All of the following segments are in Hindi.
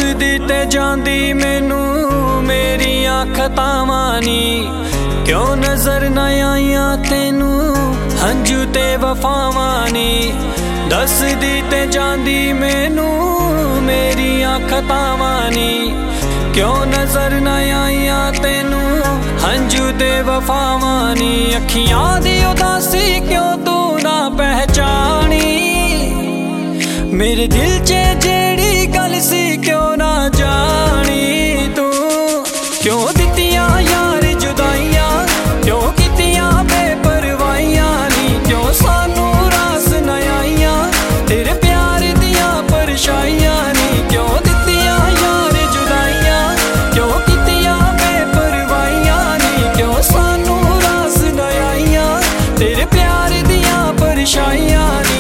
दी ते जांदी मैनू मेरियां खतावां नी, क्यों नजर न आईयां तेनू हंजू ते वफावां नी। दस दी ते जांदी मैनू मेरियां खतावां नी, क्यों नजर न आईयां तेनू हंजू ते वफावां नी। अखियां दी उदासी क्यों तू ना पहचानी, मेरे दिल च जेड़ी गल सी क्यों ना जानी तू। क्यों दित्तियां यार जुदाइयां, क्यों कीतियां बेपरवाहियां नी, क्यों सानू रास न आईयां तेरे प्यार दियां परछाइयां नी। क्यों दित्तियां यार जुदाइयां, क्यों कीतियां बेपरवाहियां नी, क्यों सानू रास न आईयां तेरे प्यार दियां परछाइयां नी।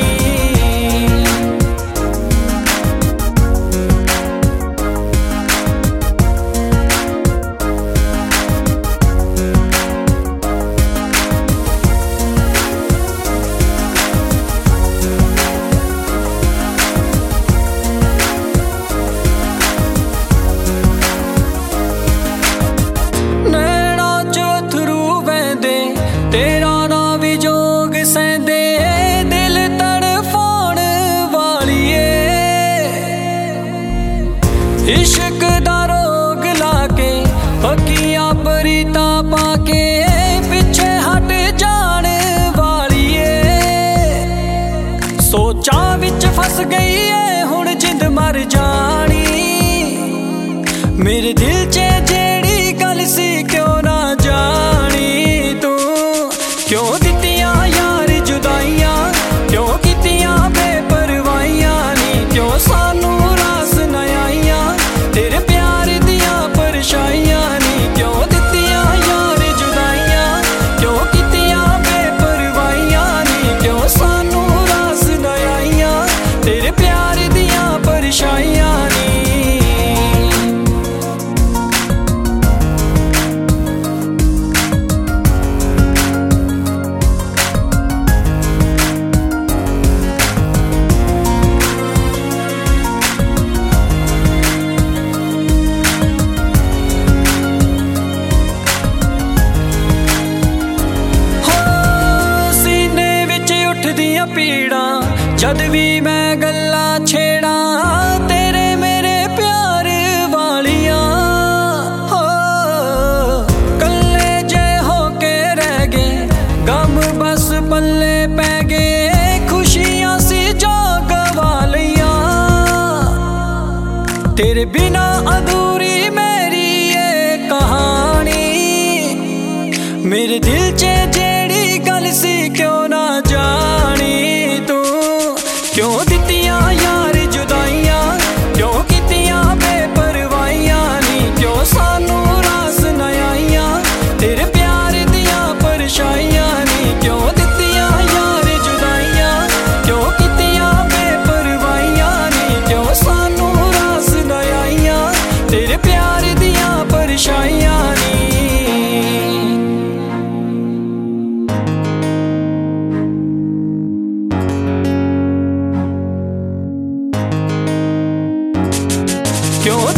तेरा ना भी जोग सैंदे दिल तड़फाउण वालिए, इश्क दा रोग लाके पक्कियां परीतां पाके पिछे हट जाण वालिए। सोचां विच फस गई है हुण जिंद मर जानी, मेरे दिल च जेड़ी गल सी क्यों ना जानी तू। क्यों दित्तियां यार जुदाइयां, क्यों कीतियां बेपरवाहियां नी, क्यों सानू रास न आईयां तेरे प्यार दियां परछाइयां नी। क्यों दित्तियां यार जुदाइयां, क्यों कीतियां बेपरवाहियां नी, क्यों सानू रास न आईयां तेरे प्यार दियां परछाइयां नी। पीड़ा जद भी मैं गल्ला छेड़ा तेरे मेरे प्यार वालियां, हो कल्ले जे होके रह गए गम बस पल्ले पै गए, खुशियां सी जो गवा लियां तेरे बिना अधूरी मेरी ये कहानी। मेरे दिल च जेड़ी गल सी क्यों ना जानी तू। क्यों दित्तियां यार जुदाइयां, क्यों कीतियां बेपरवाहियां नी, क्यों सानू रास न आईयां तेरे प्यार दियां परछाइयां नी। क्यों दित्तियां यार जुदाइयां, क्यों कीतियां बेपरवाहियां नी, क्यों सानू रास न आईयां तेरे प्यार दियां परछाइयां नी। क्यों